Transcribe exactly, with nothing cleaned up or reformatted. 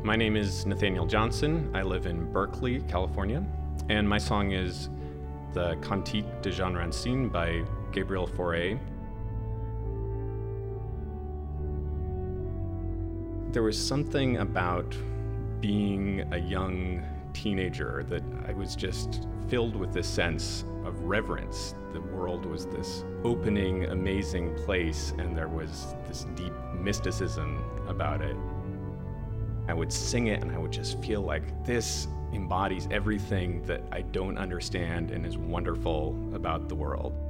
My name is Nathaniel Johnson. I live in Berkeley, California, and my song is the Cantique de Jean Rancine by Gabriel Fauré. There was something about being a young teenager that I was just filled with this sense of reverence. The world was this opening, amazing place, and there was this deep mysticism about it. I would sing it and I would just feel like this embodies everything that I don't understand and is wonderful about the world.